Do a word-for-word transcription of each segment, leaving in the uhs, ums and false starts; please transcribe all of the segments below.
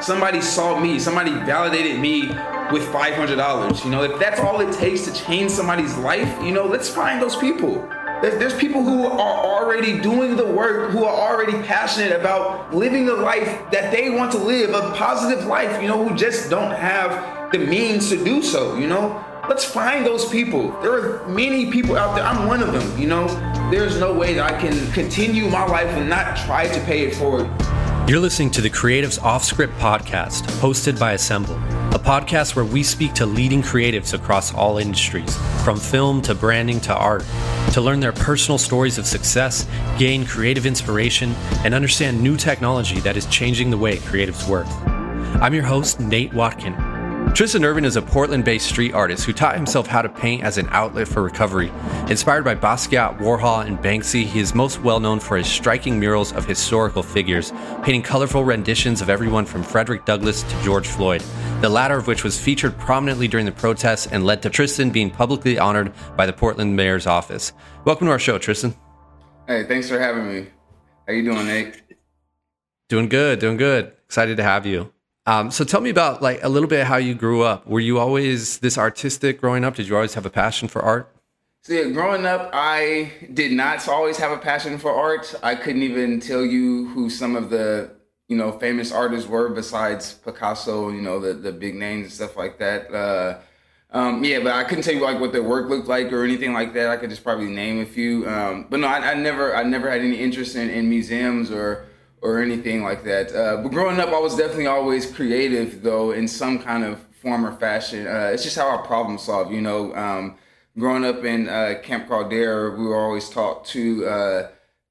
somebody saw me, somebody validated me with five hundred dollars. You know, if that's all it takes to change somebody's life, you know, let's find those people. There's people who are already doing the work, who are already passionate about living the life that they want to live, a positive life, you know, who just don't have the means to do so, you know? Let's find those people. There are many people out there. I'm one of them, you know? There's no way that I can continue my life and not try to pay it forward. You're listening to the Creatives Off Script podcast, hosted by Assemble, a podcast where we speak to leading creatives across all industries, from film to branding to art, to learn their personal stories of success, gain creative inspiration, and understand new technology that is changing the way creatives work. I'm your host, Nate Watkin. Tristan Irvin is a Portland-based street artist who taught himself how to paint as an outlet for recovery. Inspired by Basquiat, Warhol, and Banksy, he is most well known for his striking murals of historical figures, painting colorful renditions of everyone from Frederick Douglass to George Floyd, the latter of which was featured prominently during the protests and led to Tristan being publicly honored by the Portland Mayor's office. Welcome to our show, Tristan. Hey, thanks for having me. How you doing, Nate? Doing good, doing good. Excited to have you. Um, so tell me about like a little bit how you grew up. Were you always this artistic growing up? Did you always have a passion for art? So yeah, growing up, I did not always have a passion for art. I couldn't even tell you who some of the, you know, famous artists were besides Picasso, you know, the, the big names and stuff like that. Uh, um, yeah, but I couldn't tell you like what their work looked like or anything like that. I could just probably name a few. Um, but no, I, I never, I never had any interest in, in museums or or anything like that. Uh, but growing up, I was definitely always creative, though, in some kind of form or fashion. Uh, it's just how I problem solve, you know. Um, growing up in uh, Camp Caldera, we were always taught to uh,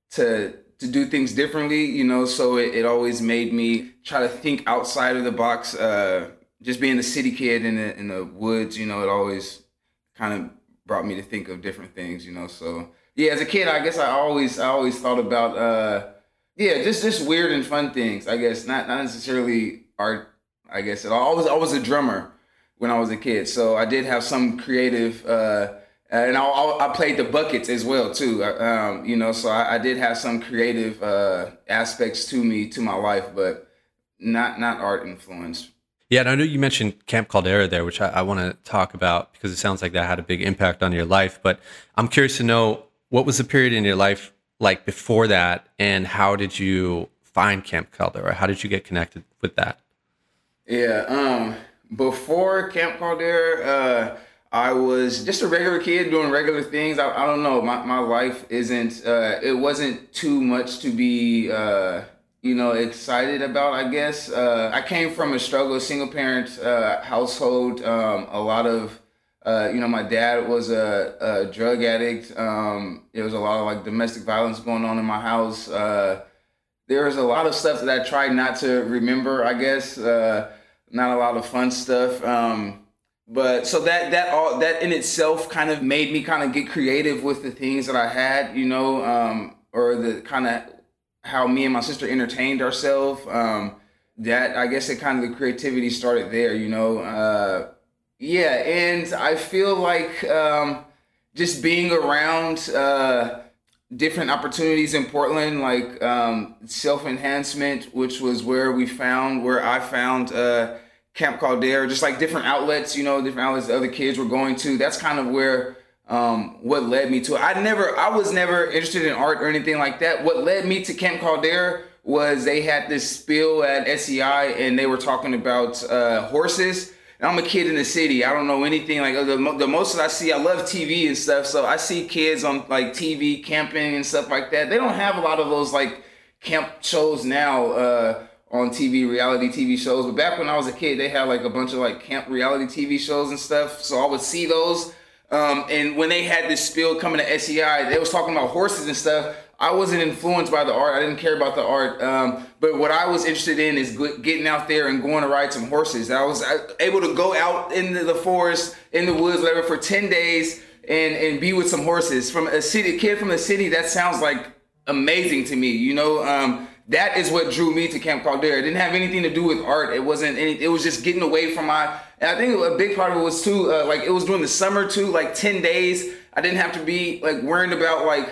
to to do things differently, you know, so it, it always made me try to think outside of the box. Uh, just being a city kid in the, in the woods, you know, it always kind of brought me to think of different things, you know. So, yeah, as a kid, I guess I always I always thought about... Uh, Yeah, just just weird and fun things, I guess. Not not necessarily art, I guess. At all. I was I was a drummer when I was a kid, so I did have some creative, uh, and I, I played the buckets as well too. Um, you know, so I, I did have some creative uh, aspects to me to my life, but not not art influenced. Yeah, and I know you mentioned Camp Caldera there, which I, I want to talk about because it sounds like that had a big impact on your life. But I'm curious to know, what was the period in your life like before that, and how did you find Camp Caldera? How did you get connected with that? Yeah, um, before Camp Caldera, uh, I was just a regular kid doing regular things. I, I don't know, my, my life isn't, uh, it wasn't too much to be, uh, you know, excited about, I guess. Uh, I came from a struggle, single parent uh, household, um, a lot of, Uh, you know, my dad was a, a drug addict. Um, there was a lot of like domestic violence going on in my house. Uh, there was a lot of stuff that I tried not to remember, I guess. Uh, not a lot of fun stuff. Um, but so that that all that in itself kind of made me kind of get creative with the things that I had, you know, um, or the kind of how me and my sister entertained ourselves. Um, that I guess it kind of the creativity started there, you know. Uh, Yeah, and I feel like um, just being around uh, different opportunities in Portland, like um, self-enhancement, which was where we found, where I found uh, Camp Caldera, just like different outlets, you know, different outlets that other kids were going to. That's kind of where um, what led me to it. I never, I was never interested in art or anything like that. What led me to Camp Caldera was they had this spiel at S E I, and they were talking about uh, horses. I'm a kid in the city. I don't know anything. Like the, the most that I see, I love T V and stuff. So I see kids on like T V camping and stuff like that. They don't have a lot of those like camp shows now uh, on T V, reality T V shows. But back when I was a kid, they had like a bunch of like camp reality T V shows and stuff. So I would see those. Um, and when they had this spiel coming to S E I, they was talking about horses and stuff. I wasn't influenced by the art. I didn't care about the art. Um, but what I was interested in is getting out there and going to ride some horses. I was able to go out into the forest, in the woods, whatever, for ten days and, and be with some horses. From a city, a kid from the city, that sounds like amazing to me. You know, um, that is what drew me to Camp Caldera. It didn't have anything to do with art. It wasn't any, it was just getting away from my, and I think a big part of it was too, uh, like it was during the summer too, like ten days. I didn't have to be like worrying about like,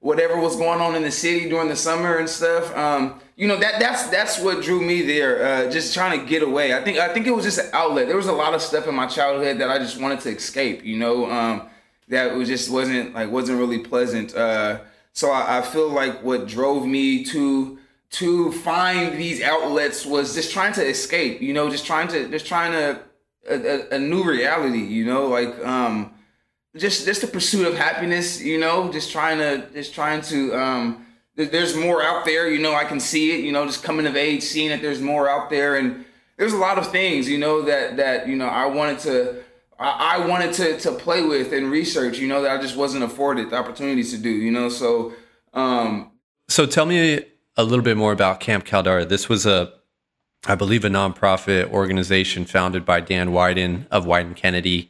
whatever was going on in the city during the summer and stuff. Um, you know, that that's that's what drew me there. Uh, just trying to get away. I think I think it was just an outlet. There was a lot of stuff in my childhood that I just wanted to escape. You know, um, that was just wasn't like wasn't really pleasant. Uh, so I, I feel like what drove me to to find these outlets was just trying to escape. You know, just trying to just trying to a, a, a new reality. You know, like. Um, Just, just the pursuit of happiness, you know. Just trying to, just trying to. Um, there's more out there, you know. I can see it, you know. Just coming of age, seeing that there's more out there, and there's a lot of things, you know, that that you know I wanted to, I, I wanted to to play with and research, you know, that I just wasn't afforded the opportunities to do, you know. So, um, so tell me a little bit more about Camp Caldera. This was a, I believe, a nonprofit organization founded by Dan Wieden of Wieden Kennedy,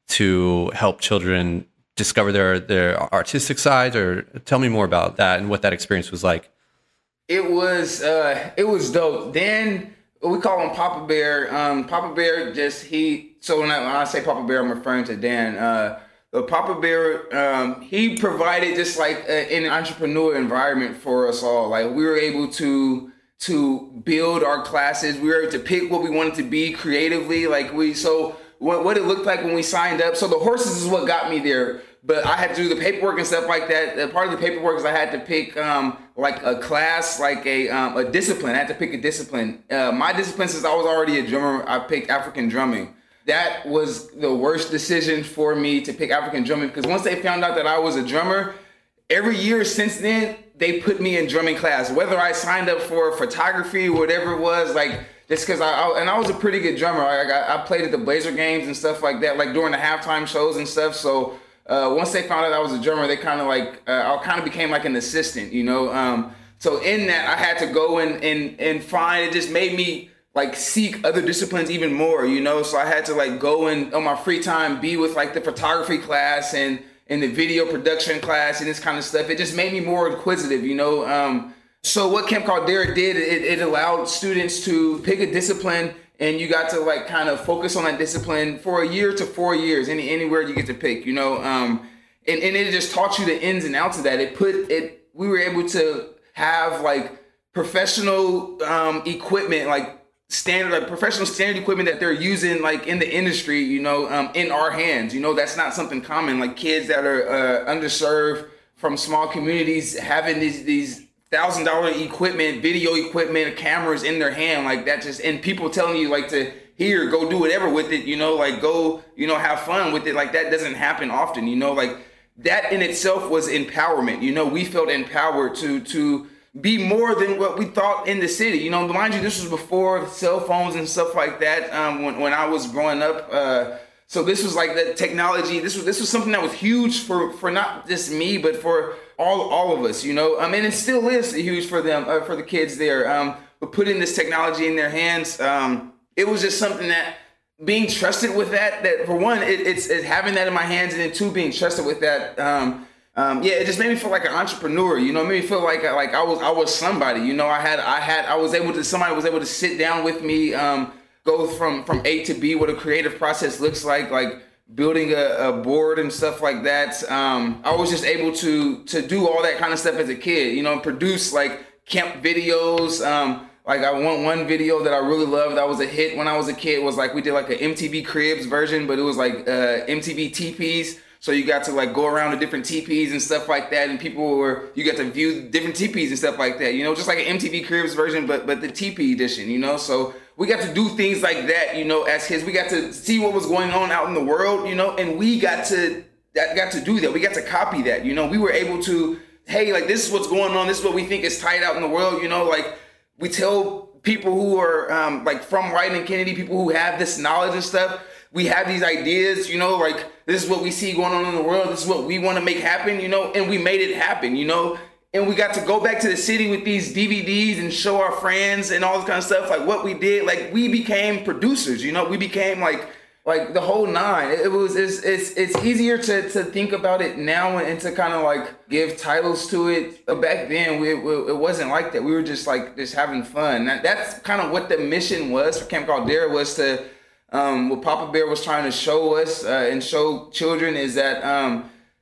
to help children discover their, their artistic sides. Or tell me more about that and what that experience was like. It was uh, it was dope. Dan, we call him Papa Bear. Um, Papa Bear just he. So when I, when I say Papa Bear, I'm referring to Dan. Uh, the Papa Bear, um, he provided just like a, an entrepreneur environment for us all. Like we were able to to build our classes. We were able to pick what we wanted to be creatively. Like we so. What, what it looked like when we signed up. So the horses is what got me there, but I had to do the paperwork and stuff like that. Uh, part of the paperwork is I had to pick um, like a class, like a um, a discipline. I had to pick a discipline. Uh, my discipline, since I was already a drummer, I picked African drumming. That was the worst decision for me to pick African drumming, because once they found out that I was a drummer, every year since then, they put me in drumming class. Whether I signed up for photography or whatever it was, like, just because I, I, and I was a pretty good drummer. I, I played at the Blazer games and stuff like that, like during the halftime shows and stuff. So uh, once they found out I was a drummer, they kind of like, uh, I kind of became like an assistant, you know? Um, so in that, I had to go and, and, and find, it just made me like seek other disciplines even more, you know? So I had to like go and on my free time, be with like the photography class and, and the video production class and this kind of stuff. It just made me more inquisitive, you know? Um, So what Camp Caldera did, it, it allowed students to pick a discipline, and you got to like kind of focus on that discipline for a year to four years, any anywhere you get to pick, you know. Um, and, and it just taught you the ins and outs of that. It put it. We were able to have like professional um, equipment, like standard, like professional standard equipment that they're using like in the industry, you know, um, in our hands. You know, that's not something common. Like kids that are uh, underserved from small communities having these these. thousand dollar equipment, video equipment, cameras in their hand, like that just, and people telling you like to here, go do whatever with it, you know, like go, you know, have fun with it. Like that doesn't happen often, you know, like that in itself was empowerment. You know, we felt empowered to, to be more than what we thought in the city. You know, mind you, this was before cell phones and stuff like that. Um, when, when I was growing up, uh, so this was like the technology. This was this was something that was huge for, for not just me, but for all all of us. You know, I mean, it still is huge for them, uh, for the kids there. Um, but putting this technology in their hands, um, it was just something that being trusted with that. That for one, it, it's, it's having that in my hands, and then two, being trusted with that. Um, um, yeah, it just made me feel like an entrepreneur. You know, it made me feel like like I was I was somebody. You know, I had I had I was able to somebody was able to sit down with me. Um, go from, from A to B, what a creative process looks like, like building a, a board and stuff like that. Um, I was just able to to do all that kind of stuff as a kid, you know, and produce like camp videos. Um, like I want one video that I really loved that was a hit when I was a kid was like we did like an M T V Cribs version, but it was like uh, M T V teepees. So you got to like go around to different teepees and stuff like that, and people were, you got to view different teepees and stuff like that, you know, just like an M T V Cribs version, but but the teepee edition, you know. So we got to do things like that, you know, as kids. We got to see what was going on out in the world, you know, and we got to that got to do that. We got to copy that, you know. We were able to, hey, like this is what's going on. This is what we think is tight out in the world, you know. Like we tell people who are um, like from Wieden and Kennedy, people who have this knowledge and stuff. We have these ideas, you know, like this is what we see going on in the world. This is what we want to make happen, you know, and we made it happen, you know. And we got to go back to the city with these D V Ds and show our friends and all this kind of stuff, like what we did. Like we became producers, you know, we became like like the whole nine. It was it's it's, it's easier to, to think about it now and to kind of like give titles to it. But back then, we, we, it wasn't like that. We were just like just having fun. That, that's kind of what the mission was for Camp Caldera, was to um, what Papa Bear was trying to show us uh, and show children is that. Um,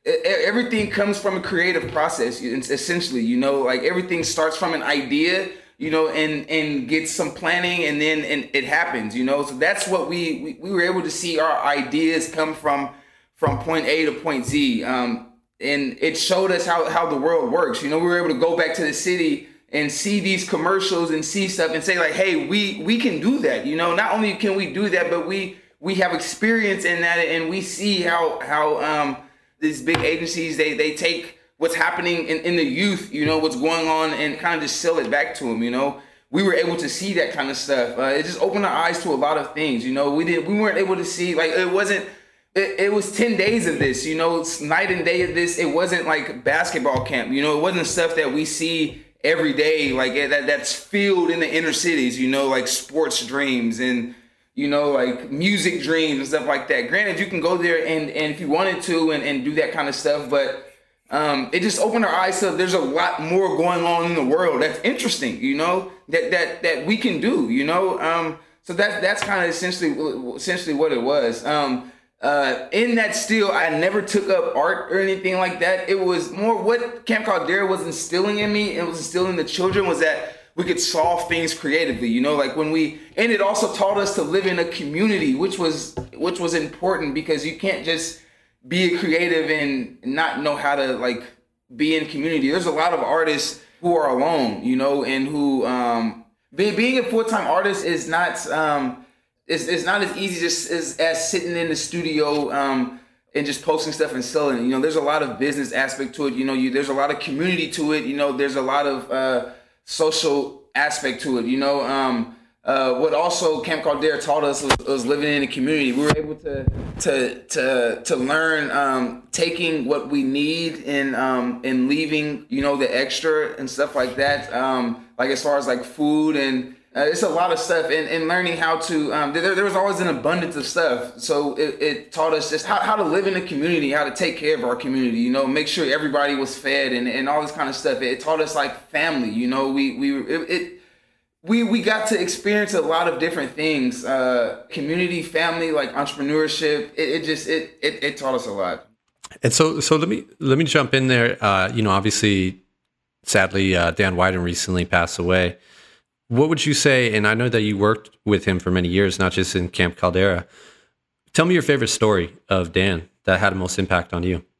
everything comes from a creative process, essentially, you know, like everything starts from an idea, you know, and, and gets some planning, and then and it happens, you know. So that's what we, we, we were able to see our ideas come from, from point A to point Z. Um, and it showed us how, how the world works. You know, we were able to go back to the city and see these commercials and see stuff and say like, hey, we, we can do that. You know, not only can we do that, but we, we have experience in that, and we see how, how, um, these big agencies, they, they take what's happening in, in the youth, you know, what's going on, and kind of just sell it back to them, you know. We were able to see that kind of stuff. Uh, it just opened our eyes to a lot of things, you know. We didn't, we weren't able to see, like, it wasn't, it, it was ten days of this, you know, it's night and day of this. It wasn't like basketball camp, you know. It wasn't stuff that we see every day, like that that's filled in the inner cities, you know, like sports dreams and, you know, like music dreams and stuff like that. Granted, you can go there and, and if you wanted to and, and do that kind of stuff, but um, it just opened our eyes to there's a lot more going on in the world that's interesting, you know, that that that we can do, you know. Um, so that's that's kind of essentially essentially what it was. Um, uh, in that still, I never took up art or anything like that. It was more what Camp Caldera was instilling in me, and was instilling in the children, was that we could solve things creatively, you know, like when we, and it also taught us to live in a community, which was, which was important, because you can't just be a creative and not know how to like be in community. There's a lot of artists who are alone, you know, and who, um, be, being a full-time artist is not, um, it's, it's not as easy just as, as sitting in the studio, um, and just posting stuff and selling it. You know, there's a lot of business aspect to it. You know, you, there's a lot of community to it. You know, there's a lot of, uh, social aspect to it, you know. Um, uh, what also Camp Caldera taught us was, was living in a community. We were able to to to to learn um, taking what we need and um, and leaving, you know, the extra and stuff like that. Um, like as far as like food and uh, it's a lot of stuff, and, and learning how to. Um, there, there was always an abundance of stuff, so it, it taught us just how, how to live in a community, how to take care of our community. You know, make sure everybody was fed and, and all this kind of stuff. It taught us like family. You know, we we it, it we we got to experience a lot of different things, uh, community, family, like entrepreneurship. It, it just it, it it taught us a lot. And so so let me let me jump in there. Uh, you know, obviously, sadly, uh, Dan Wieden recently passed away. What would you say, and I know that you worked with him for many years, not just in Camp Caldera. Tell me your favorite story of Dan that had the most impact on you.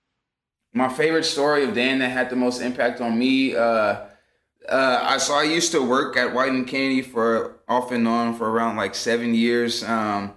My favorite story of Dan that had the most impact on me, uh, uh, I so I used to work at Wieden Kennedy for off and on for around like seven years. Um,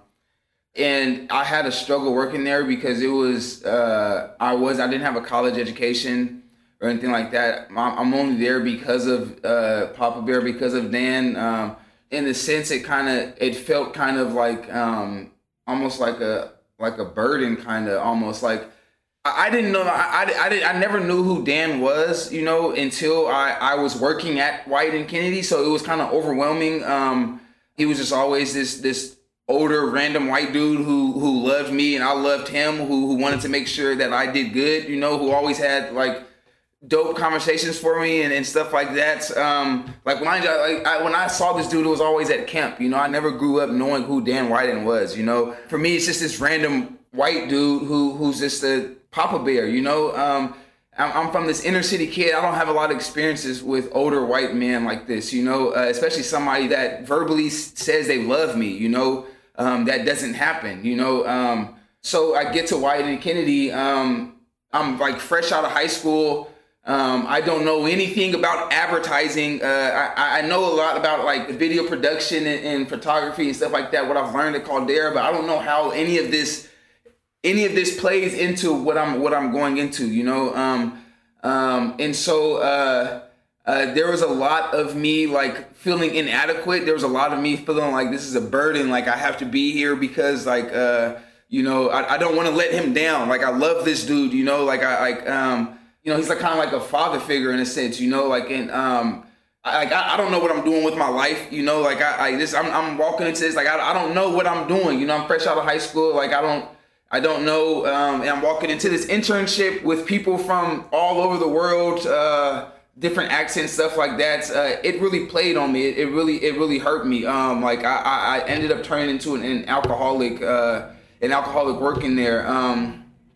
and I had a struggle working there because it was, uh, I was, I didn't have a college education or anything like that. I'm only there because of uh, Papa Bear, because of Dan. Um, in the sense, it kind of, it felt kind of like um, almost like a like a burden, kind of almost like I, I didn't know. I I, I, did, I never knew who Dan was, you know, until I, I was working at Wieden Kennedy. So it was kind of overwhelming. Um, he was just always this this older random white dude who who loved me and I loved him, who who wanted to make sure that I did good, you know, who always had like dope conversations for me and, and stuff like that. Um, like when I, like I when I saw this dude, it was always at camp. You know, I never grew up knowing who Dan Wieden was. You know, for me, it's just this random white dude who who's just a Papa Bear. You know, um, I'm, I'm from this inner city kid. I don't have a lot of experiences with older white men like this. You know, uh, especially somebody that verbally says they love me. You know, um, that doesn't happen. You know, um, so I get to Wieden Kennedy. Um, I'm like fresh out of high school. Um, I don't know anything about advertising. Uh, I, I know a lot about like video production and, and photography and stuff like that, what I've learned at Caldera, but I don't know how any of this, any of this plays into what I'm, what I'm going into, you know? Um, um, and so, uh, uh, there was a lot of me like feeling inadequate. There was a lot of me feeling like this is a burden. Like I have to be here because like, uh, you know, I, I don't want to let him down. Like I love this dude, you know, like I, like, um, you know, he's like kind of like a father figure in a sense, you know, like, and um, I, like, I, I don't know what I'm doing with my life, you know, like I, I this, I'm, I'm walking into this, like, I, I don't know what I'm doing, you know, I'm fresh out of high school, like, I don't, I don't know, um, and I'm walking into this internship with people from all over the world, uh, different accents, stuff like that. Uh, it really played on me. It, it really, it really hurt me. Um, like I, I, I ended up turning into an, an alcoholic, uh, an alcoholic working there. Um,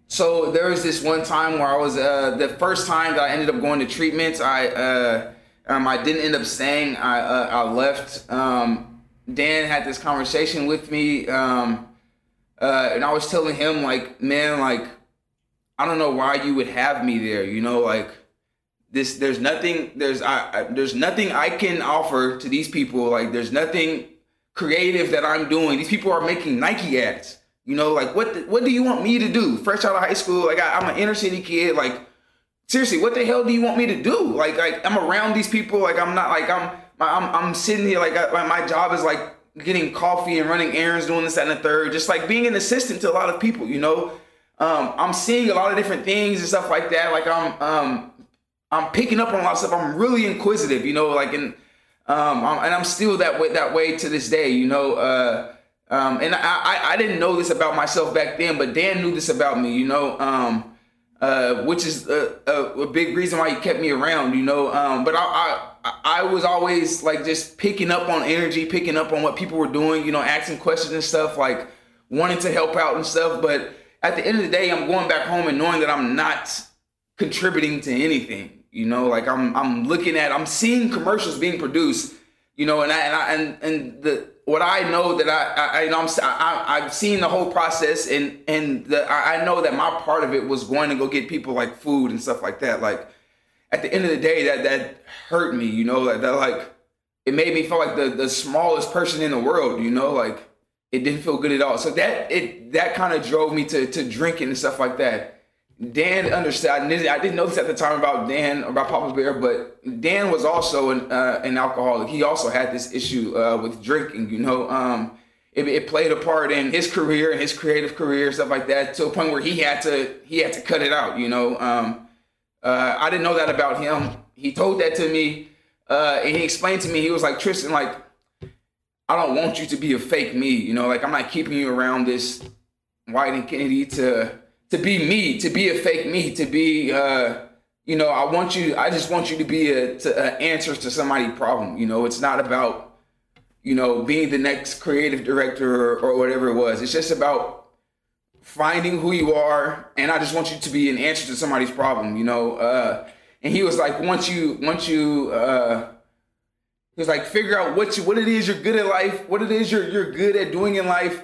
So there was this one time where I was, uh, the first time that I ended up going to treatment, I uh, um, I didn't end up staying. I uh, I left. Um, Dan had this conversation with me, um, uh, and I was telling him, like, man, like, I don't know why you would have me there. You know, like, this. There's nothing. There's I, I. There's nothing I can offer to these people. Like, there's nothing creative that I'm doing. These people are making Nike ads. You know, like, what the, what do you want me to do? Fresh out of high school, like, I, I'm an inner city kid. Like, seriously, what the hell do you want me to do? Like, like I'm around these people. Like, I'm not, like, I'm I'm, I'm sitting here, like, I, my job is, like, getting coffee and running errands, doing this, that, and the third. Just, like, being an assistant to a lot of people, you know? Um, I'm seeing a lot of different things and stuff like that. Like, I'm um, I'm picking up on a lot of stuff. I'm really inquisitive, you know? Like, and, um, I'm, and I'm still that way, that way to this day, you know? Uh, Um, and I, I, I didn't know this about myself back then, but Dan knew this about me, you know, um, uh, which is a, a, a big reason why he kept me around, you know. Um, but I, I, I was always like just picking up on energy, picking up on what people were doing, you know, asking questions and stuff, like wanting to help out and stuff. But at the end of the day, I'm going back home and knowing that I'm not contributing to anything, you know, like I'm, I'm looking at, I'm seeing commercials being produced, you know, and I, and I, and, and the, what I know that I, I, I I'm, I, I've seen the whole process, and and the, I know that my part of it was going to go get people like food and stuff like that. Like at the end of the day, that that hurt me, you know. That, that like it made me feel like the the smallest person in the world, you know. Like it didn't feel good at all. So that it that kind of drove me to to drinking and stuff like that. Dan understood. I didn't know this at the time about Dan, about Papa's Bear, but Dan was also an, uh, an alcoholic. He also had this issue uh, with drinking, you know. Um, it, it played a part in his career and his creative career, stuff like that, to a point where he had to he had to cut it out, you know. Um, uh, I didn't know that about him. He told that to me, uh, and he explained to me, he was like, Tristan, like, I don't want you to be a fake me, you know. Like, I'm not keeping you around this Wieden+Kennedy to... to be me, to be a fake me, to be, uh, you know, I want you, I just want you to be a, to, a answer to somebody's problem. You know, it's not about, you know, being the next creative director or, or whatever it was. It's just about finding who you are. And I just want you to be an answer to somebody's problem, you know? Uh, and he was like, once you, once you, uh, he was like, figure out what you, what it is you're good at life, what it is you're, you're good at doing in life,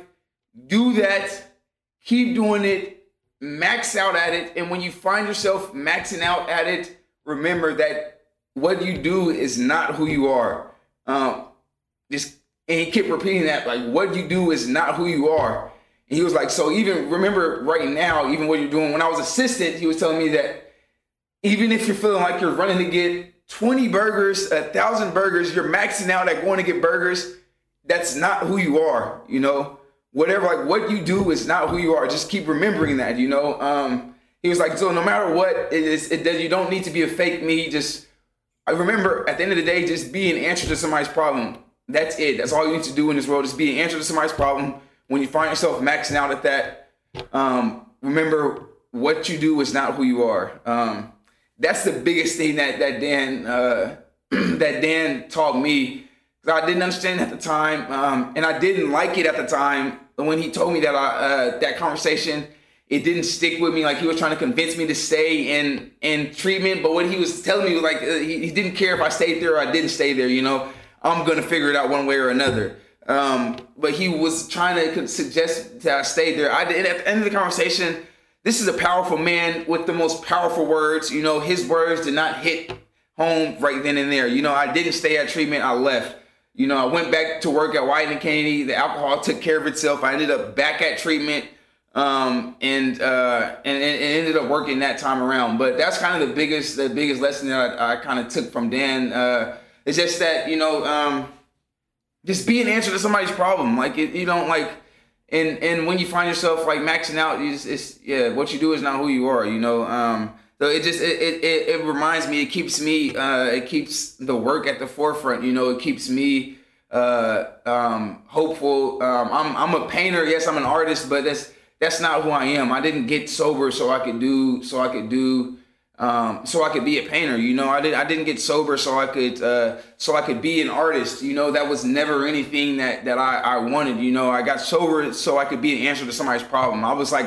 do that, keep doing it, max out at it, and when you find yourself maxing out at it, remember that what you do is not who you are. Um, just and he kept repeating that, like, what you do is not who you are. And he was like, so even remember right now, even what you're doing. When I was assistant, he was telling me that even if you're feeling like you're running to get twenty burgers, a thousand burgers, you're maxing out at going to get burgers. That's not who you are, you know. Whatever, like what you do is not who you are. Just keep remembering that, you know. Um, he was like, so no matter what it is, it, you don't need to be a fake me. Just I remember at the end of the day, just be an answer to somebody's problem. That's it. That's all you need to do in this world is be an answer to somebody's problem. When you find yourself maxing out at that, um, remember what you do is not who you are. Um, that's the biggest thing that that Dan uh, that Dan taught me. I didn't understand it at the time, um, and I didn't like it at the time. When he told me that I, uh, that conversation, it didn't stick with me. Like he was trying to convince me to stay in in treatment, but what he was telling me was like uh, he, he didn't care if I stayed there or I didn't stay there. You know, I'm gonna figure it out one way or another. Um, but he was trying to suggest that I stay there. I did. At the end of the conversation, this is a powerful man with the most powerful words. You know, his words did not hit home right then and there. You know, I didn't stay at treatment. I left. You know, I went back to work at Wieden+Kennedy. The alcohol took care of itself. I ended up back at treatment, um, and, uh, and and ended up working that time around. But that's kind of the biggest the biggest lesson that I, I kind of took from Dan. Uh, it's just that, you know, um, just be an answer to somebody's problem. Like it, you don't like, and and when you find yourself like maxing out, you just it's yeah, what you do is not who you are. You know. Um, So it just it, it it reminds me. It keeps me. Uh, it keeps the work at the forefront. You know. It keeps me uh, um, hopeful. Um, I'm I'm a painter. Yes, I'm an artist, but that's that's not who I am. I didn't get sober so I could do so I could do um, so I could be a painter. You know. I did I didn't get sober so I could uh, so I could be an artist. You know. That was never anything that that I, I wanted. You know. I got sober so I could be an answer to somebody's problem. I was like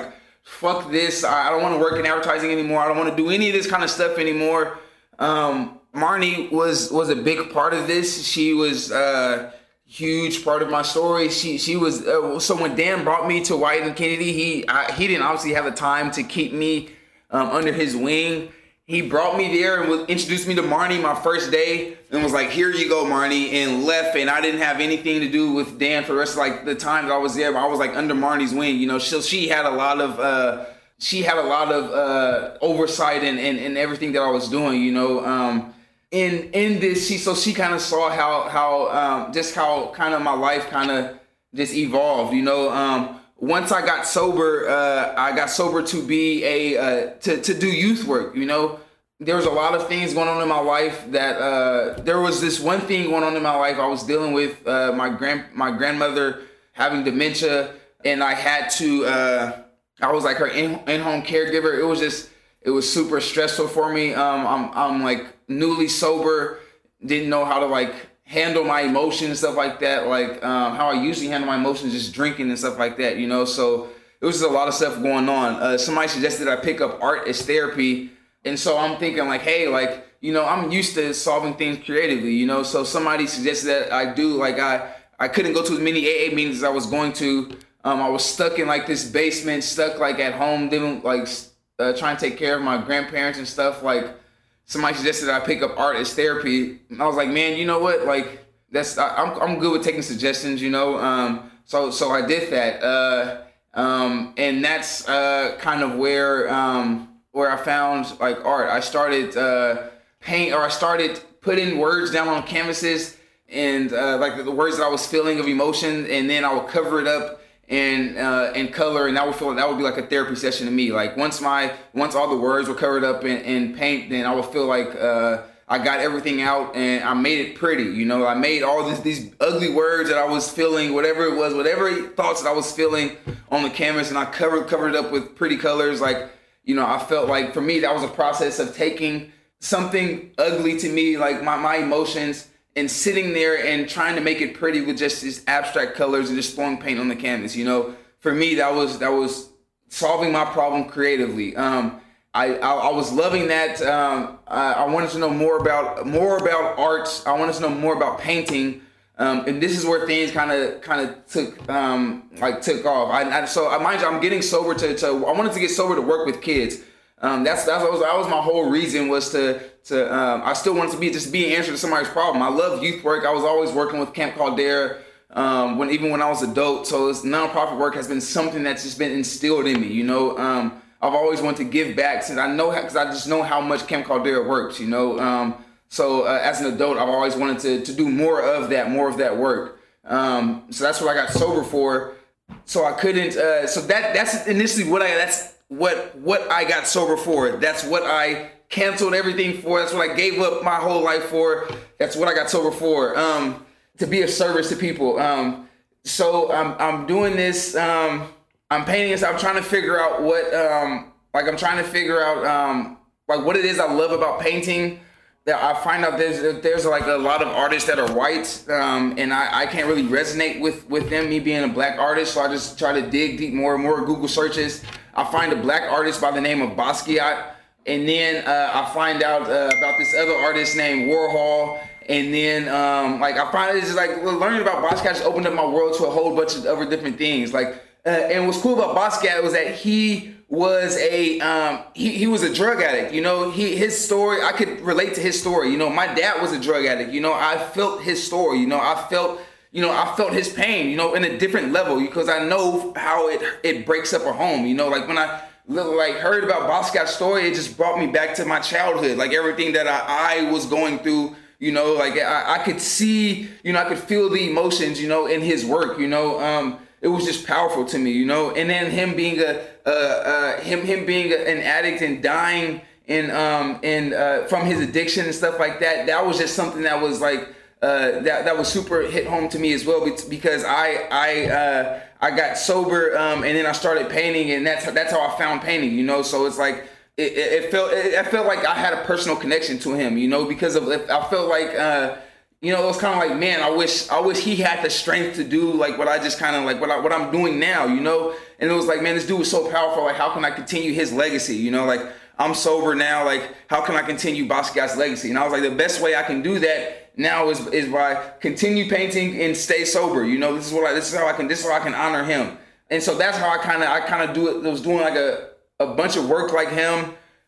fuck this. I, I don't want to work in advertising anymore. I don't want to do any of this kind of stuff anymore. Um, Marnie was was a big part of this. She was a huge part of my story. She she was uh, so when Dan brought me to Wieden and Kennedy, he I, he didn't obviously have the time to keep me um, under his wing. He brought me there and was, introduced me to Marnie my first day and was like, here you go, Marnie, and left. And I didn't have anything to do with Dan for the rest of like the time that I was there. But I was like under Marnie's wing, you know. So she had a lot of uh, she had a lot of uh, oversight and and and everything that I was doing, you know. Um, in in this, she so she kind of saw how how um, just how kind of my life kind of just evolved, you know. Um, Once I got sober, uh, I got sober to be a uh, to to do youth work. You know, there was a lot of things going on in my life. That uh, there was this one thing going on in my life. I was dealing with uh, my grand my grandmother having dementia, and I had to. Uh, I was like her in in home caregiver. It was just it was super stressful for me. Um, I'm I'm like newly sober, didn't know how to like handle my emotions and stuff like that, like um, how I usually handle my emotions, just drinking and stuff like that, you know. So it was just a lot of stuff going on. Uh, somebody suggested I pick up art as therapy, and so I'm thinking like, hey, like, you know, I'm used to solving things creatively, you know. So somebody suggested that I do, like, I I couldn't go to as many A A meetings as I was going to. Um, I was stuck in like this basement, stuck like at home, didn't like uh, trying to take care of my grandparents and stuff, like. Somebody suggested I pick up art as therapy. I was like, man, you know what? Like, that's I, I'm I'm good with taking suggestions, you know. Um, so so I did that, uh, um, and that's uh, kind of where um, where I found like art. I started uh, paint, or I started putting words down on canvases, and uh, like the words that I was feeling of emotion, and then I would cover it up and uh and color, and that would feel that would be like a therapy session to me. Like once my once all the words were covered up in, in paint, then I would feel like uh I got everything out and I made it pretty, you know. I made all this, these ugly words that I was feeling, whatever it was, whatever thoughts that I was feeling on the canvas, and I covered covered it up with pretty colors. Like, you know, I felt like for me that was a process of taking something ugly to me, like my, my emotions, and sitting there and trying to make it pretty with just these abstract colors and just throwing paint on the canvas. You know, for me, that was that was solving my problem creatively. Um, I, I I was loving that. Um, I, I wanted to know more about more about art. I wanted to know more about painting. Um, and this is where things kind of kind of took um, like took off. I, I so I mind you, I'm getting sober to, to I wanted to get sober to work with kids. Um, that's that's that was, that was my whole reason, was to to um, I still wanted to be just be an answer to somebody's problem. I love youth work. I was always working with Camp Caldera um, when even when I was adult. So it's nonprofit work has been something that's just been instilled in me. You know, um, I've always wanted to give back since I know because I just know how much Camp Caldera works. You know, um, so uh, as an adult, I've always wanted to to do more of that, more of that work. Um, so that's what I got sober for. So I couldn't. Uh, so that that's initially what I that's. What what I got sober for. That's what I canceled everything for. That's what I gave up my whole life for. That's what I got sober for. Um, to be of service to people. Um, so I'm I'm doing this. Um, I'm painting this. I'm trying to figure out what um, like I'm trying to figure out um, like what it is I love about painting. That I find out there's there's like a lot of artists that are white, um, and I, I can't really resonate with with them. Me being a black artist, so I just try to dig deep more and more Google searches. I find a black artist by the name of Basquiat, and then uh, I find out uh, about this other artist named Warhol, and then um, like I find it's just like learning about Basquiat just opened up my world to a whole bunch of other different things. Like, uh, and what's cool about Basquiat was that he was a um, he he was a drug addict. You know, he his story I could relate to his story. You know, my dad was a drug addict. You know, I felt his story. You know, I felt. You know, I felt his pain, you know, in a different level, because I know how it it breaks up a home. You know, like when I like heard about Basquiat's story, it just brought me back to my childhood, like everything that I, I was going through. You know, like I, I could see, you know, I could feel the emotions, you know, in his work. You know, um, it was just powerful to me, you know. And then him being a uh, uh, him him being a, an addict and dying and um and uh, from his addiction and stuff like that. That was just something that was like. Uh, that that was super hit home to me as well, because I I uh, I got sober um, and then I started painting, and that's that's how I found painting, you know. So it's like it, it felt it, I felt like I had a personal connection to him, you know, because of I felt like uh, you know, it was kind of like, man, I wish I wish he had the strength to do like what I just kind of like what I, what I'm doing now, you know. And it was like, man, this dude was so powerful. Like, how can I continue his legacy? You know, like I'm sober now. Like, how can I continue Basquiat's legacy? And I was like, the best way I can do that now is is by continue painting and stay sober. You know, this is what I, this is how I can this is how I can honor him. And so that's how I kind of I kind of do it. I was doing like a a bunch of work like him.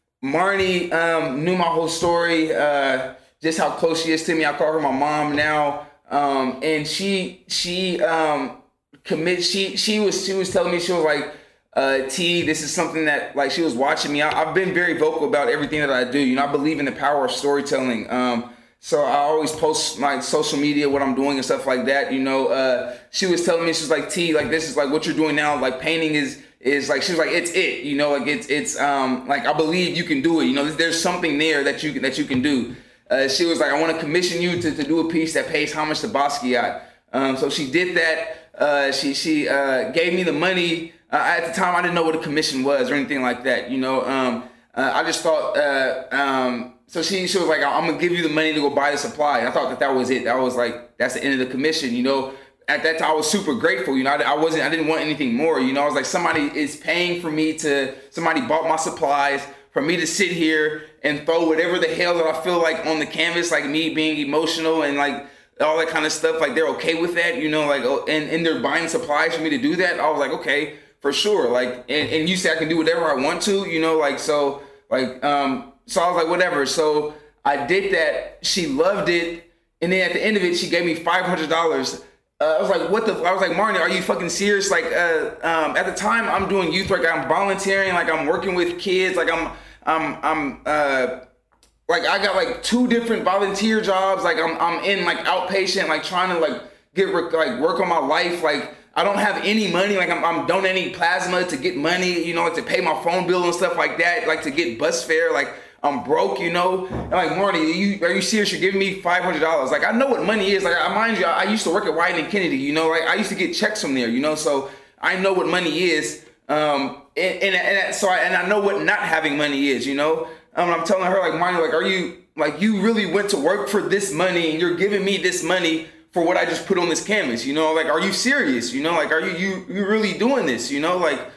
Marnie um, knew my whole story, uh, just how close she is to me. I call her my mom now, um, and she she um, commit. She she was she was telling me, she was like, uh, T, this is something that like she was watching me. I, I've been very vocal about everything that I do. You know, I believe in the power of storytelling. Um, so I always post my social media, what I'm doing and stuff like that. You know, uh, she was telling me, she was like, T, like this is like what you're doing now. Like painting is. is like, she was like, it's it, you know, like it's, it's, um, like, I believe you can do it. You know, there's something there that you can, that you can do. Uh, she was like, I want to commission you to, to do a piece that pays homage to Basquiat. Um, so she did that. Uh, she, she, uh, gave me the money. Uh, at the time, I didn't know what a commission was or anything like that. You know, um, uh, I just thought, uh, um, so she, she was like, I'm going to give you the money to go buy the supply. I thought that that was it. That was like, that's the end of the commission, you know. At that time, I was super grateful. You know, I, I wasn't, I didn't want anything more. You know, I was like, somebody is paying for me to, somebody bought my supplies for me to sit here and throw whatever the hell that I feel like on the canvas, like me being emotional and like all that kind of stuff. Like they're okay with that, you know, like, oh, and, and they're buying supplies for me to do that. I was like, okay, for sure. Like, and, and you say I can do whatever I want to, you know, like, so like, um, so I was like, whatever. So I did that. She loved it. And then at the end of it, she gave me five hundred dollars. Uh, I was like, what the, I was like, Marnie, are you fucking serious? Like, uh, um, at the time I'm doing youth work, I'm volunteering, like I'm working with kids, like I'm, I'm, I'm, uh, like I got like two different volunteer jobs. Like I'm, I'm in like outpatient, like trying to like get, like work on my life. Like I don't have any money. Like I'm, I'm donating plasma to get money, you know, like to pay my phone bill and stuff like that. Like to get bus fare, like I'm broke, you know. And like, Marnie, are you, are you serious? You're giving me five hundred dollars. Like, I know what money is. Like, I mind you, I, I used to work at Wieden and Kennedy, you know. Like, I used to get checks from there, you know. So I know what money is. Um, and, and, and so I, and I know what not having money is, you know. Um, I'm telling her, like, Marnie, like, are you, like, you really went to work for this money and you're giving me this money for what I just put on this canvas, you know. Like, are you serious? You know, like, are you, you, you really doing this, you know, like.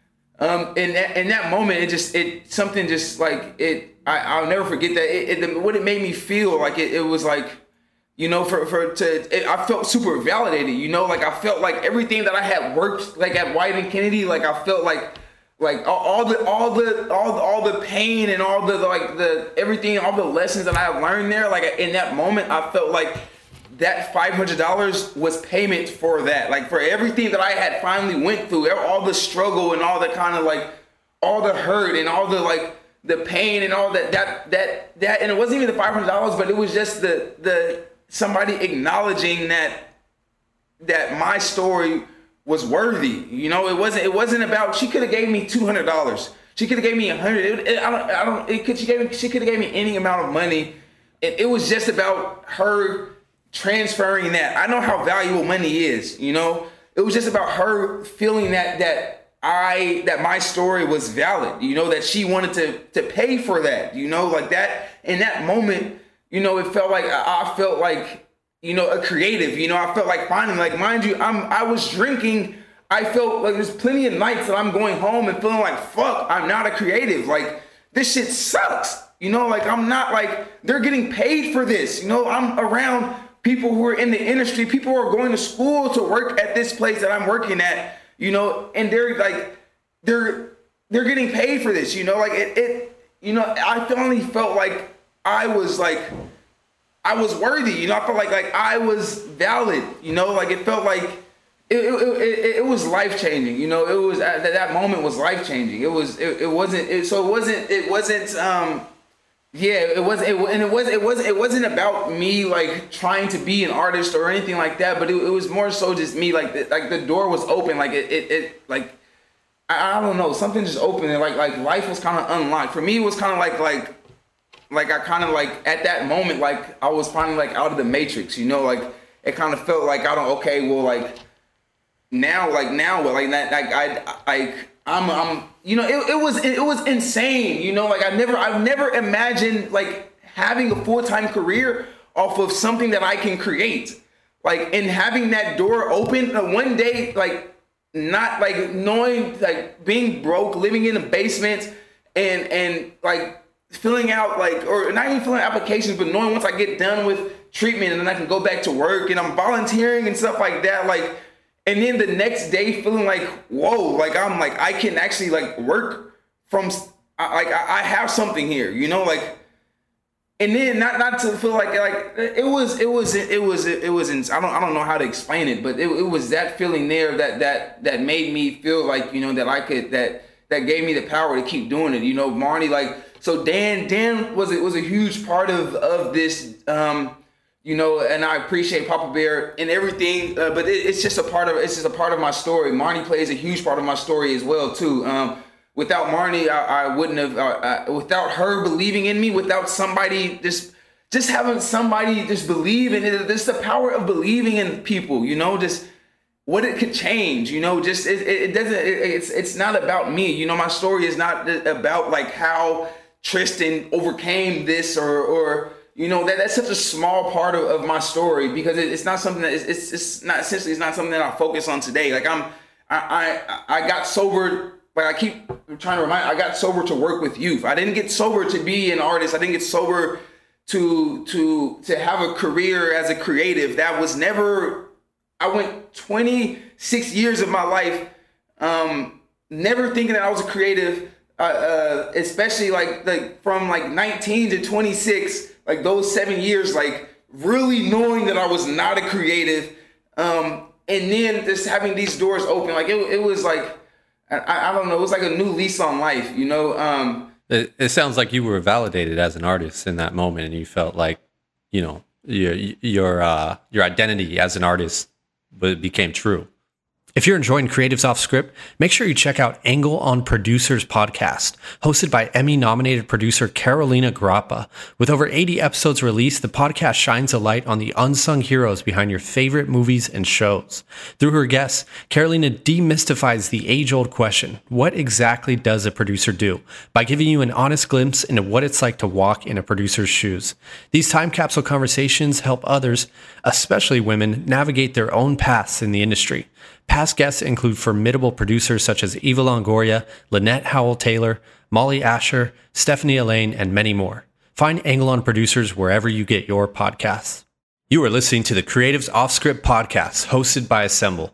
Um, in that, in that moment, it just, it, something just like it, I, I'll never forget that. It, it, what it made me feel like, it, it was like, you know, for, for, to, it, I felt super validated, you know, like I felt like everything that I had worked like at Wieden Kennedy, like I felt like, like all, all the, all the, all the, all the pain and all the, like the, everything, all the lessons that I have learned there, like in that moment, I felt like that five hundred dollars was payment for that. Like for everything that I had finally went through, all the struggle and all the kind of like, all the hurt and all the like, the pain and all that, that, that, that, and it wasn't even the five hundred dollars, but it was just the, the, somebody acknowledging that, that my story was worthy. You know, it wasn't, it wasn't about, she could have gave me two hundred dollars. She could have gave me a hundred. It, it, I don't, I don't, it could, she gave me, she could have gave me any amount of money. It, it was just about her transferring that. I know how valuable money is, you know. It was just about her feeling that that I that my story was valid, you know, that she wanted to to pay for that, you know, like that. In that moment, you know, it felt like I, I felt like, you know, a creative, you know. I felt like finally, like, mind you, I'm I was drinking. I felt like there's plenty of nights that I'm going home and feeling like, fuck, I'm not a creative. Like, this shit sucks, you know. Like, I'm not, like, they're getting paid for this, you know. I'm around people who are in the industry, people who are going to school to work at this place that I'm working at, you know, and they're like, they're they're getting paid for this, you know, like it, it you know, I finally felt like I was like, I was worthy, you know, I felt like like I was valid, you know, like it felt like it it, it, it was life changing, you know, it was that that moment was life changing. It was it, it wasn't it, so it wasn't it wasn't um. Yeah, it was, it, and it was, it was, it wasn't about me like trying to be an artist or anything like that. But it, it was more so just me, like, the, like the door was open, like it, it, it like I, I don't know, something just opened, and like, like life was kind of unlocked for me. It was kind of like, like, like I kind of like at that moment, like I was finally like out of the matrix, you know, like it kind of felt like I don't, okay, well, like now, like now, like that, like I, I, I'm, I'm. You know, it, it was it was insane. You know, like I never I've never imagined like having a full-time career off of something that I can create. Like, and having that door open, uh, one day, like, not like knowing, like being broke, living in a basement, and and like filling out like, or not even filling out applications, but knowing once I get done with treatment and then I can go back to work and I'm volunteering and stuff like that, like, and then the next day feeling like, whoa, like I'm like, I can actually like work from, like I have something here, you know, like, and then not not to feel like like it was it was it was it was in, I don't I don't know how to explain it, but it, it was that feeling there that that that made me feel like, you know, that I could, that that gave me the power to keep doing it, you know. Marnie, like, so Dan Dan was it was a huge part of of this, um, you know, and I appreciate Papa Bear and everything, uh, but it, it's just a part of it's just a part of my story. Marnie plays a huge part of my story as well too. Um, Without Marnie, I, I wouldn't have. Uh, uh, without her believing in me, without somebody just, just having somebody just believe in it. Just the power of believing in people. You know, just what it could change. You know, just it, it doesn't. It, it's it's not about me. You know, my story is not about like how Tristan overcame this or or you know that that's such a small part of, of my story, because it, it's not something that it's, it's it's not essentially it's not something that I focus on today. Like I'm I I, I got sober. Like I keep trying to remind, I got sober to work with youth. I didn't get sober to be an artist. I didn't get sober to to to have a career as a creative. That was never. I went twenty-six years of my life, um, never thinking that I was a creative. Uh, uh, especially like like from like nineteen to twenty-six, like those seven years, like really knowing that I was not a creative, um, and then just having these doors open. Like it, it was like. I, I don't know. It was like a new lease on life, you know. Um, it, it sounds like you were validated as an artist in that moment, and you felt like, you know, your your uh, your identity as an artist became true. If you're enjoying Creatives Off Script, make sure you check out Angle on Producers podcast, hosted by Emmy-nominated producer Carolina Grappa. With over eighty episodes released, the podcast shines a light on the unsung heroes behind your favorite movies and shows. Through her guests, Carolina demystifies the age-old question, what exactly does a producer do? By giving you an honest glimpse into what it's like to walk in a producer's shoes. These time capsule conversations help others, especially women, navigate their own paths in the industry. Past guests include formidable producers such as Eva Longoria, Lynette Howell-Taylor, Molly Asher, Stephanie Elaine, and many more. Find Angle on Producers wherever you get your podcasts. You are listening to the Creatives Off Script podcast, hosted by Assemble.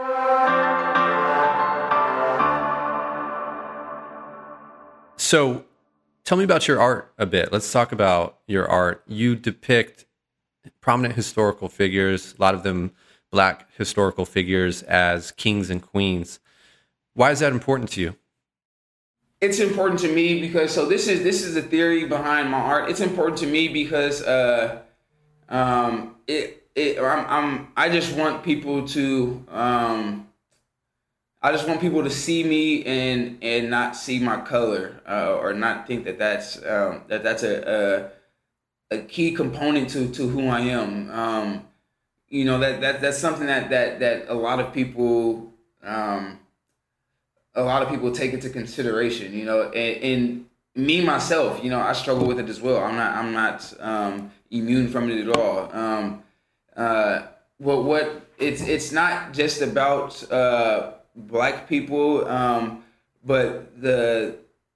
So, tell me about your art a bit. Let's talk about your art. You depict prominent historical figures, a lot of them Black historical figures, as kings and queens. Why is that important to you? It's important to me because so this is this is the theory behind my art. It's important to me because uh, um, it it I'm, I'm I just want people to um, I just want people to see me and and not see my color uh, or not think that that's um, that that's a, a a key component to to who I am. Um, You know, that, that that's something that, that, that a lot of people um, a lot of people take into consideration, you know, and, and me myself, you know, I struggle with it as well. I'm not I'm not um, immune from it at all. Um, uh, what what it's it's not just about uh, Black people, um, but the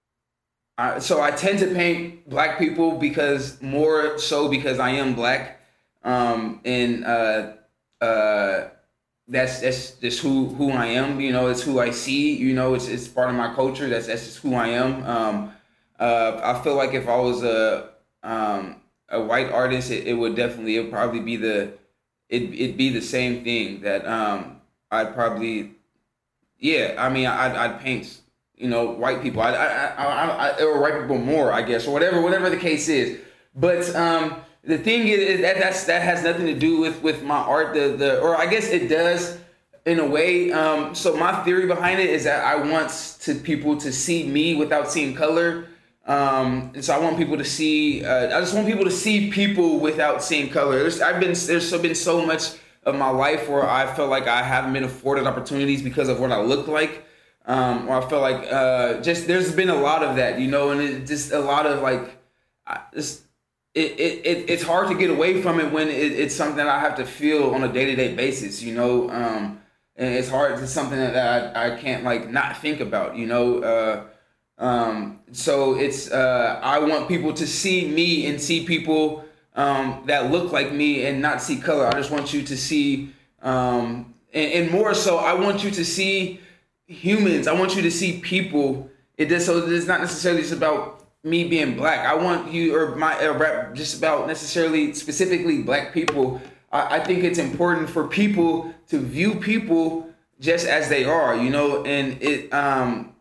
uh, so I tend to paint Black people because more so because I am Black. Um, and uh, uh, that's that's just who, who I am. You know, it's who I see. You know, it's it's part of my culture. That's that's just who I am. Um, uh, I feel like if I was a um, a white artist, it, it would definitely it would probably be the it it'd be the same thing. That um, I'd probably yeah. I mean, I'd I'd paint you know white people. I I I, I, I or white people more, I guess, or whatever whatever the case is. But um. The thing is that that's, that has nothing to do with, with my art, the the or I guess it does in a way. Um, so my theory behind it is that I want to people to see me without seeing color, um, and so I want people to see. Uh, I just want people to see people without seeing color. There's, I've been there's so been so much of my life where I felt like I haven't been afforded opportunities because of what I look like, um, or I feel like uh, just there's been a lot of that, you know, and it just a lot of like I, just. it, it, it it's hard to get away from it when it, it's something that I have to feel on a day-to-day basis, you know. Um, and it's hard. It's something that I, I can't like not think about, you know. Uh, um, so it's uh, I want people to see me and see people um, that look like me and not see color. I just want you to see, um, and, and more so, I want you to see humans. I want you to see people. It does so. It's not necessarily just about me being black. I want you or my or just about necessarily specifically black people. I, I think it's important for people to view people just as they are, you know. And it, um,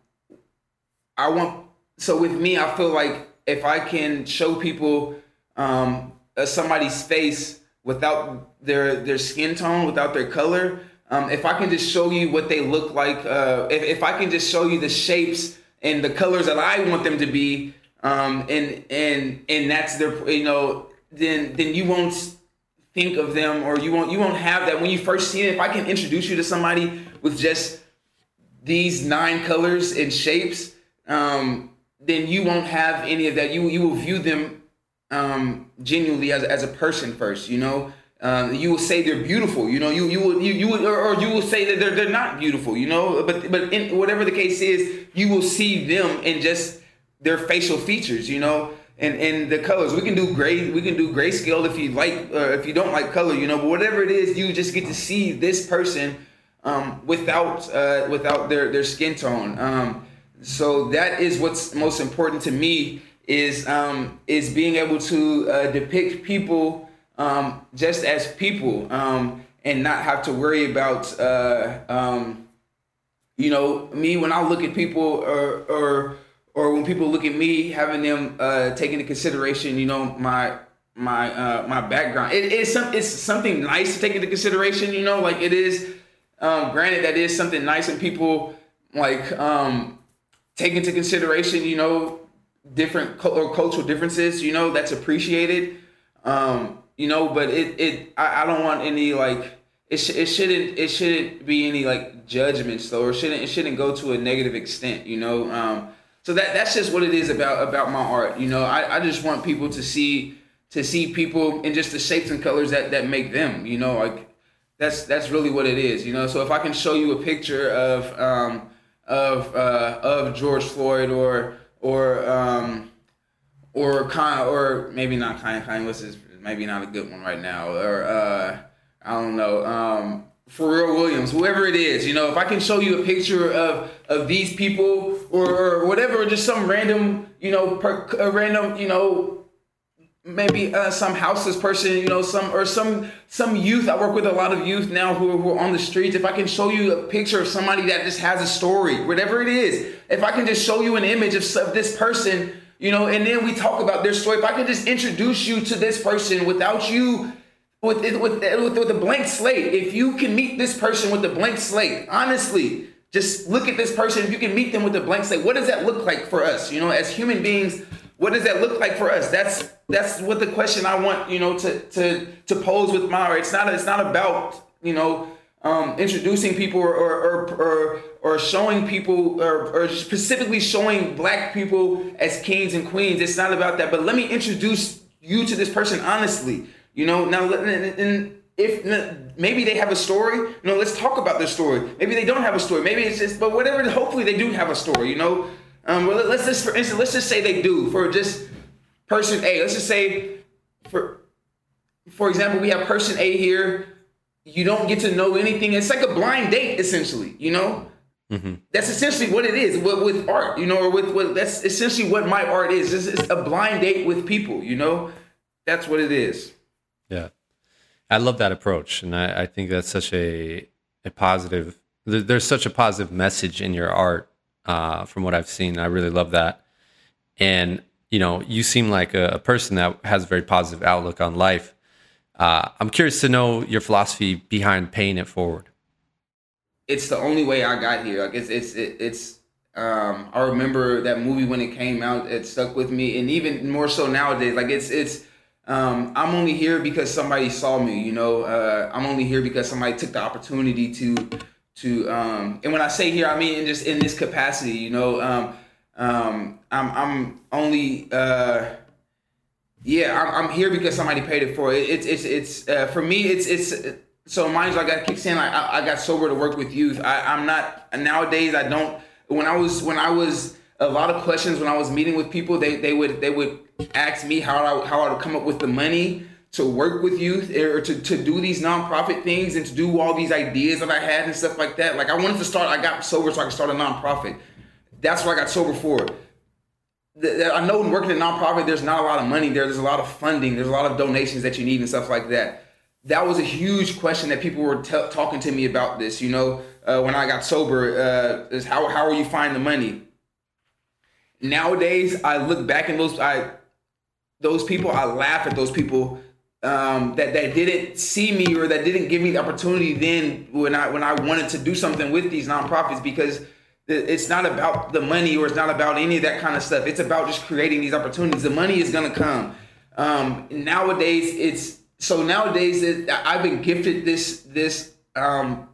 I want. So with me, I feel like if I can show people um, uh, somebody's face without their their skin tone, without their color, um, if I can just show you what they look like, uh, if if I can just show you the shapes and the colors that I want them to be, um, and and and that's their, you know, then then you won't think of them, or you won't you won't have that when you first see it. If I can introduce you to somebody with just these nine colors and shapes, um, then you won't have any of that. You you will view them um, genuinely as as a person first. You know, um, you will say they're beautiful. You know, you you will you you will, or, or you will say that they're they're not beautiful. You know, but but in whatever the case is, you will see them in just their facial features. You know. And and the colors, we can do gray, we can do grayscale if you like, or if you don't like color, you know. But whatever it is, you just get to see this person um, without uh, without their their skin tone. Um, so that is what's most important to me is um, is being able to uh, depict people um, just as people, um, and not have to worry about uh, um, you know, me when I look at people or or. Or when people look at me, having them uh, take into consideration, you know, my my uh, my background. It is some it's something nice to take into consideration, you know, like it is. Um, granted, that is something nice, and people like um, take into consideration, you know, different co- or cultural differences. You know, that's appreciated. Um, you know, but it it I, I don't want any like it sh- it shouldn't it shouldn't be any like judgments though, or shouldn't it shouldn't go to a negative extent. You know. Um, So that that's just what it is about about my art. You know, I, I just want people to see to see people in just the shapes and colors that, that make them. You know, like that's that's really what it is. You know, so if I can show you a picture of um, of uh, of George Floyd or or um, or Con or maybe not Kanye Kanye West is maybe not a good one right now, or uh, I don't know. Um, Pharrell Williams, whoever it is, you know, if I can show you a picture of, of these people or, or whatever, or just some random, you know, per, a random, you know, maybe uh, some houseless person, you know, some or some some youth. I work with a lot of youth now who are, who are on the streets. If I can show you a picture of somebody that just has a story, whatever it is, if I can just show you an image of, of this person, you know, and then we talk about their story. If I can just introduce you to this person without you. With, with, with, with a blank slate, if you can meet this person with a blank slate, honestly, just look at this person. If you can meet them with a blank slate, what does that look like for us? You know, as human beings, what does that look like for us? That's that's what the question I want, you know, to to to pose with my art. It's not it's not about, you know, um, introducing people or or or or showing people or, or specifically showing black people as kings and queens. It's not about that. But let me introduce you to this person honestly. You know, now, and if maybe they have a story, you know, let's talk about their story. Maybe they don't have a story. Maybe it's just, but whatever, hopefully they do have a story, you know. Um, well, let's just, for instance, let's just say they do for just person A. Let's just say, for for example, we have person A here. You don't get to know anything. It's like a blind date, essentially, you know. Mm-hmm. That's essentially what it is with, with art, you know, or with, with that's essentially what my art is. It's, it's a blind date with people, you know. That's what it is. Yeah, I love that approach, and I, I think that's such a a positive. There's such a positive message in your art, uh, from what I've seen. I really love that, and you know, you seem like a, a person that has a very positive outlook on life. Uh, I'm curious to know your philosophy behind paying it forward. It's the only way I got here. Like it's it's it, it's. Um, I remember that movie when it came out. It stuck with me, and even more so nowadays. Like it's it's. Um, I'm only here because somebody saw me, you know. Uh, I'm only here because somebody took the opportunity to, to. Um, and when I say here, I mean in just in this capacity, you know. Um, um, I'm, I'm only. Uh, Yeah, I'm, I'm here because somebody paid it for it. It's it's it's uh, for me. It's it's so mind you, like I keep saying, like, I, I got sober to work with youth. I, I'm not nowadays. I don't. When I was when I was a lot of questions when I was meeting with people, they they would they would ask me how I how I would come up with the money to work with youth or to, to do these nonprofit things and to do all these ideas that I had and stuff like that. Like I wanted to start. I got sober so I could start a nonprofit. That's what I got sober for. I know working in a nonprofit, there's not a lot of money there. There's a lot of funding. There's a lot of donations that you need and stuff like that. That was a huge question that people were t- talking to me about this, you know, uh, when I got sober, uh, is how, how are you finding the money? Nowadays, I look back in those, I, those people, I laugh at those people um, that, that didn't see me or that didn't give me the opportunity then when I, when I wanted to do something with these nonprofits, because it's not about the money or it's not about any of that kind of stuff. It's about just creating these opportunities. The money is going to come. Um, nowadays, it's so nowadays it, I've been gifted this, this, um,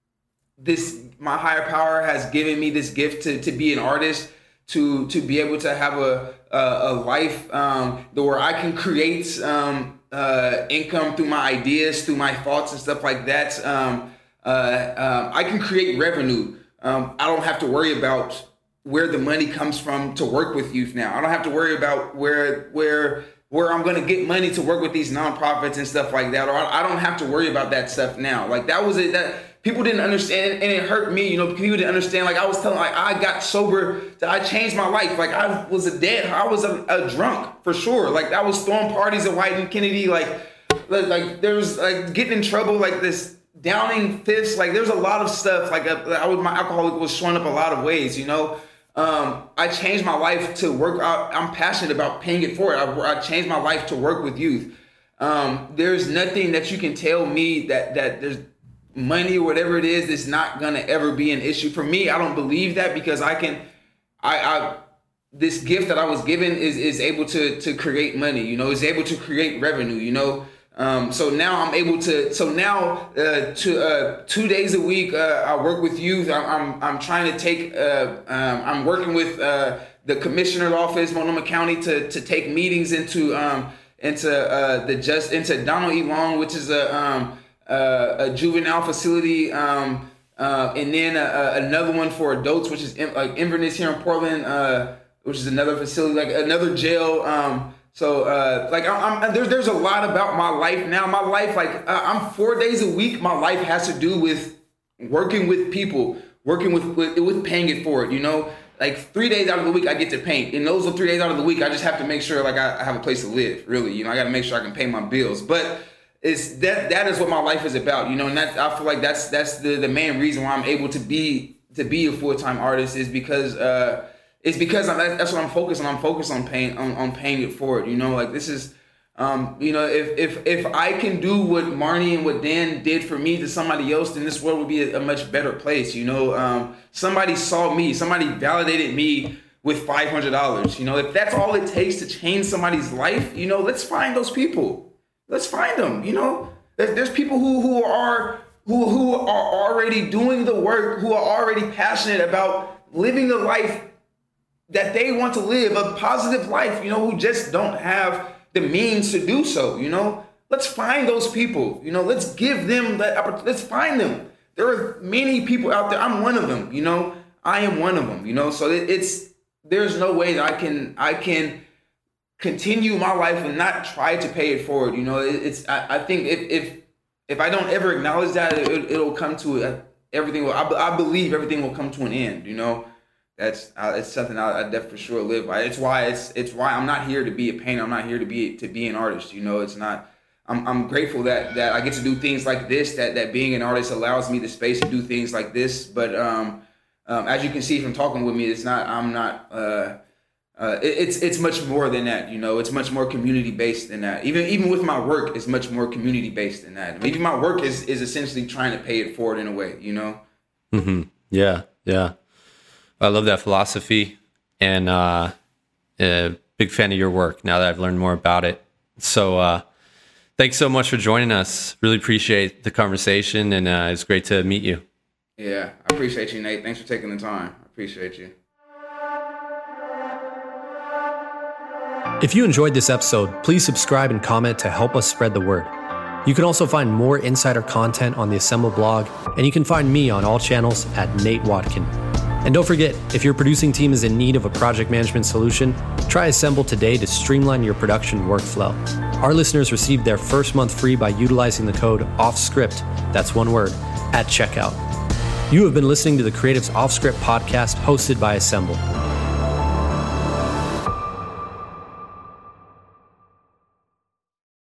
this, my higher power has given me this gift to, to be an artist, to, to be able to have a, a, a life um, where I can create um, uh, income through my ideas, through my thoughts and stuff like that. Um, uh, uh, I can create revenue. Um, I don't have to worry about where the money comes from to work with youth now. I don't have to worry about where where where I'm going to get money to work with these nonprofits and stuff like that. Or I, I don't have to worry about that stuff now. Like that was it. That people didn't understand, and it hurt me. You know, people didn't understand. Like I was telling, like I got sober, that I changed my life. Like I was a dead, I was a, a drunk for sure. Like I was throwing parties at White and Kennedy. Like like, like there was like getting in trouble like this. Downing fists, like there's a lot of stuff. Like a, I was, my alcohol was showing up a lot of ways. You know, um, I changed my life to work. I, I'm passionate about paying it forward. I, I changed my life to work with youth. Um, there's nothing that you can tell me that that there's money or whatever it is that's not gonna ever be an issue for me. I don't believe that because I can, I, I this gift that I was given is is able to to create money. You know, is able to create revenue. You know. Um, so now I'm able to, so now, uh, to, uh, two days a week, uh, I work with youth. I'm, I'm, I'm trying to take, uh, um, I'm working with, uh, the commissioner's office, Multnomah County, to, to take meetings into, um, into, uh, the just, into Donald E. Long, which is a, um, uh, a juvenile facility, um, uh, and then, uh, another one for adults, which is in, like Inverness here in Portland, uh, which is another facility, like another jail, um, So, uh, like, I'm, I'm, there's there's a lot about my life now. My life, like, uh, I'm four days a week. My life has to do with working with people, working with, with with paying it forward. You know, like three days out of the week I get to paint, and those are three days out of the week I just have to make sure like I, I have a place to live. Really, you know, I got to make sure I can pay my bills. But it's that that is what my life is about. You know, and that I feel like that's that's the the main reason why I'm able to be to be a full time artist is because. Uh, It's because I'm, that's what I'm focused on. I'm focused on paying on, on paying it forward. You know, like this is, um, you know, if if if I can do what Marnie and what Dan did for me to somebody else, then this world would be a, a much better place. You know, um, somebody saw me, somebody validated me with five hundred dollars. You know, if that's all it takes to change somebody's life, you know, let's find those people. Let's find them. You know, there's, there's people who who are who who are already doing the work, who are already passionate about living the life that they want to live, a positive life, you know, who just don't have the means to do so, you know. Let's find those people, you know, let's give them that opportunity, let's find them. There are many people out there, I'm one of them, you know, I am one of them, you know, so it, it's, there's no way that I can, I can continue my life and not try to pay it forward, you know. It, it's, I, I think if, if, if I don't ever acknowledge that, it, it'll come to, uh, everything will, I, I believe everything will come to an end, you know. That's uh, it's something I, I definitely for sure live by. It's why it's it's why I'm not here to be a painter. I'm not here to be to be an artist. You know, it's not. I'm I'm grateful that that I get to do things like this. That that being an artist allows me the space to do things like this. But um, um as you can see from talking with me, it's not. I'm not. Uh, uh, it, it's it's much more than that. You know, it's much more community based than that. Even even with my work, it's much more community based than that. Maybe my work is is essentially trying to pay it forward in a way. You know. Mm-hmm. Yeah. Yeah. I love that philosophy, and uh, a big fan of your work now that I've learned more about it. So uh, thanks so much for joining us. Really appreciate the conversation, and uh, it's great to meet you. Yeah, I appreciate you, Nate. Thanks for taking the time. I appreciate you. If you enjoyed this episode, please subscribe and comment to help us spread the word. You can also find more insider content on the Assemble blog, and you can find me on all channels at Nate Watkin. And don't forget, if your producing team is in need of a project management solution, try Assemble today to streamline your production workflow. Our listeners received their first month free by utilizing the code OFFSCRIPT, that's one word, at checkout. You have been listening to the Creatives Off Script podcast hosted by Assemble.